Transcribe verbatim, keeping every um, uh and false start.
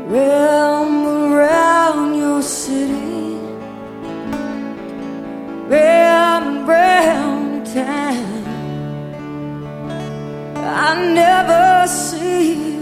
Roam around your city, round round town. I never see